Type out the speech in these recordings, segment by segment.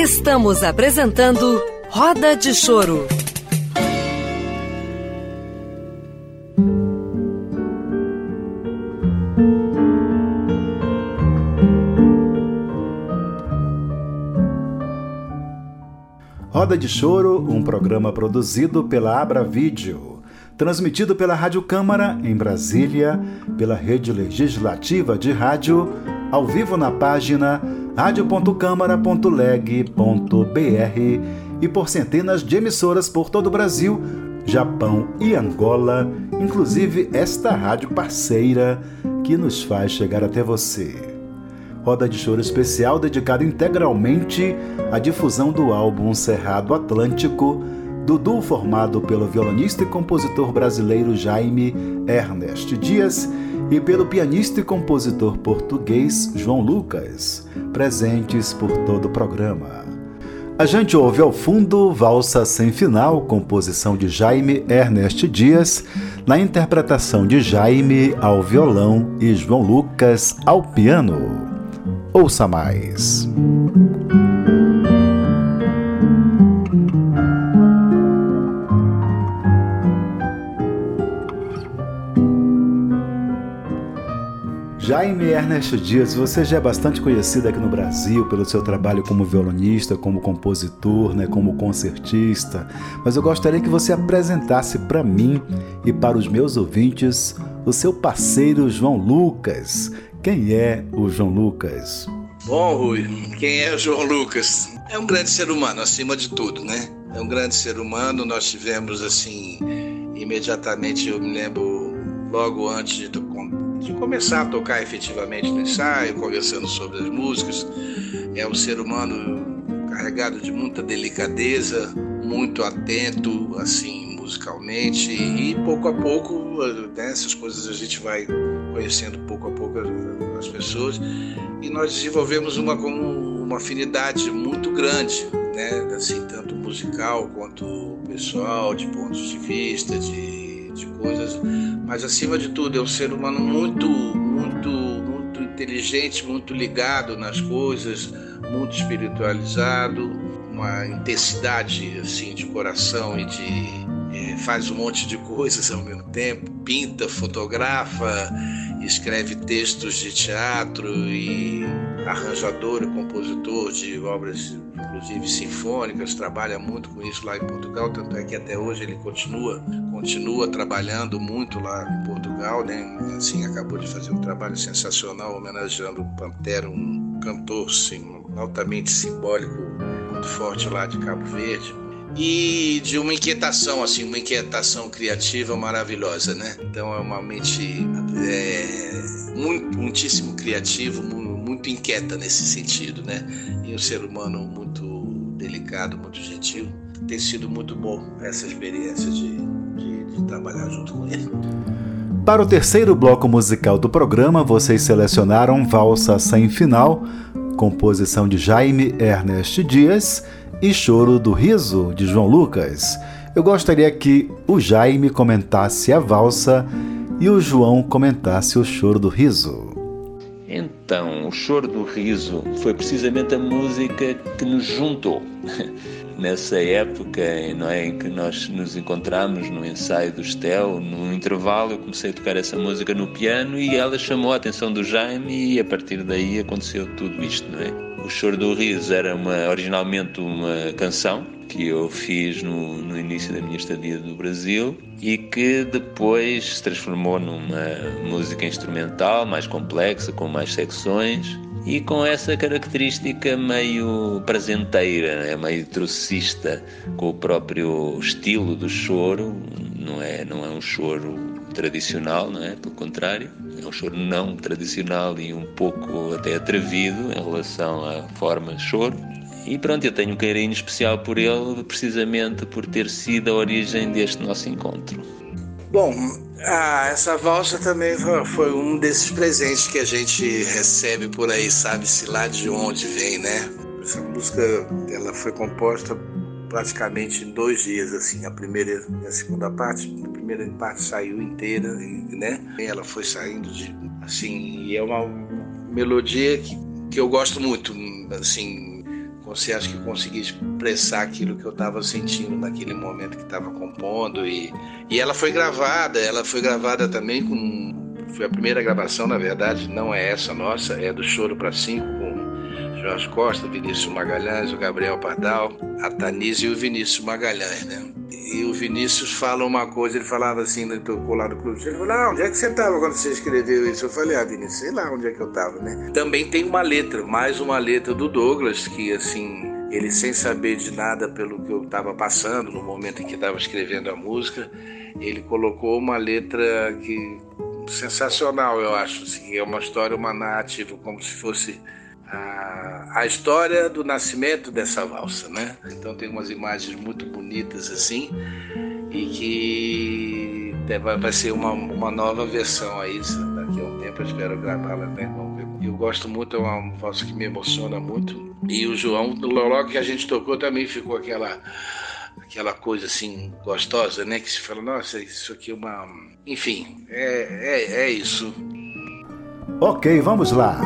Estamos apresentando Roda de Choro. Roda de Choro, um programa produzido pela Abra Vídeo, transmitido pela Rádio Câmara, em Brasília, pela Rede Legislativa de Rádio, ao vivo na página radio.câmara.leg.br e por centenas de emissoras por todo o Brasil, Japão e Angola, inclusive esta rádio parceira que nos faz chegar até você. Roda de Choro especial dedicado integralmente à difusão do álbum Cerrado Atlântico, do duo formado pelo violonista e compositor brasileiro Jaime Ernest Dias e pelo pianista e compositor português João Lucas, presentes por todo o programa. A gente ouve ao fundo Valsa Sem Final, composição de Jaime Ernest Dias, na interpretação de Jaime ao violão e João Lucas ao piano. Ouça mais. Jaime Ernest Dias, você já é bastante conhecido aqui no Brasil pelo seu trabalho como violonista, como compositor, como concertista, mas eu gostaria que você apresentasse para mim e para os meus ouvintes o seu parceiro João Lucas. Quem é o João Lucas? Bom, Rui, quem é o João Lucas? É um grande ser humano, acima de tudo, né? É um grande ser humano. Nós tivemos, imediatamente, eu me lembro, logo antes de começar a tocar efetivamente no ensaio, conversando sobre as músicas. É um ser humano carregado de muita delicadeza, muito atento, musicalmente, e pouco a pouco, essas coisas a gente vai conhecendo pouco a pouco as pessoas, e nós desenvolvemos uma afinidade muito grande, tanto musical quanto pessoal, de pontos de vista, de coisas, mas acima de tudo é um ser humano muito inteligente, muito ligado nas coisas, muito espiritualizado, uma intensidade de coração e faz um monte de coisas ao mesmo tempo, pinta, fotografa, escreve textos de teatro e arranjador e compositor de obras, inclusive sinfônicas, trabalha muito com isso lá em Portugal, tanto é que até hoje ele continua trabalhando muito lá em Portugal, acabou de fazer um trabalho sensacional homenageando o Pantera, um cantor altamente simbólico, muito forte lá de Cabo Verde. E de uma inquietação, uma inquietação criativa maravilhosa, Então é uma mente muitíssimo criativo, muito inquieta nesse sentido, E um ser humano muito delicado, muito gentil. Tem sido muito bom essa experiência de trabalhar junto com ele. Para o terceiro bloco musical do programa, vocês selecionaram Valsa Sem Final, composição de Jaime Ernest Dias, e Choro do Riso, de João Lucas. Eu gostaria que o Jaime comentasse a valsa e o João comentasse o Choro do Riso. Então, o Choro do Riso foi precisamente a música que nos juntou. Nessa época, em que nós nos encontramos no ensaio do Estel, no intervalo eu comecei a tocar essa música no piano e ela chamou a atenção do Jaime e a partir daí aconteceu tudo isto, O Choro do Riso era originalmente uma canção que eu fiz no início da minha estadia no Brasil e que depois se transformou numa música instrumental mais complexa, com mais secções e com essa característica meio prazenteira, meio trocista, com o próprio estilo do choro. Não é um choro tradicional, pelo contrário, é um choro não tradicional e um pouco até atrevido em relação à forma de choro. E pronto, eu tenho um carinho especial por ele, precisamente por ter sido a origem deste nosso encontro. Bom, essa valsa também foi um desses presentes que a gente recebe por aí, sabe-se lá de onde vem, Essa música, ela foi composta praticamente em 2 dias, a primeira e a segunda parte. A primeira parte saiu inteira, E ela foi saindo e é uma melodia que eu gosto muito, acho que consegui expressar aquilo que eu estava sentindo naquele momento que estava compondo. E ela foi gravada também foi a primeira gravação, na verdade, não é essa nossa, é do Choro para Cinco, com Jorge Costa, Vinícius Magalhães, o Gabriel Pardal, a Tanise e o Vinícius Magalhães, né? E o Vinícius fala uma coisa, ele falava assim, ele tocou lá no clube, ele falou, onde é que você estava quando você escreveu isso? Eu falei, Vinícius, sei lá onde é que eu estava, né? Também tem uma letra, mais uma letra do Douglas, que assim, ele sem saber de nada pelo que eu estava passando, no momento em que estava escrevendo a música, ele colocou uma letra que sensacional, eu acho, assim, é uma história, uma narrativa, como se fosse a história do nascimento dessa valsa, né? Então tem umas imagens muito bonitas assim, e que vai ser uma nova versão aí, daqui a um tempo eu espero gravá-la, né? Eu gosto muito, é uma valsa que me emociona muito, e o João, logo que a gente tocou também ficou aquela coisa assim gostosa, né? Que se fala, nossa, isso aqui é uma... Enfim, é isso. Ok, vamos lá.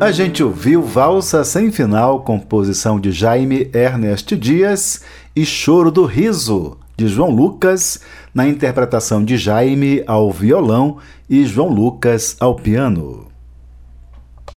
A gente ouviu Valsa Sem Final, composição de Jaime Ernest Dias, e Choro do Riso, de João Lucas, na interpretação de Jaime ao violão e João Lucas ao piano.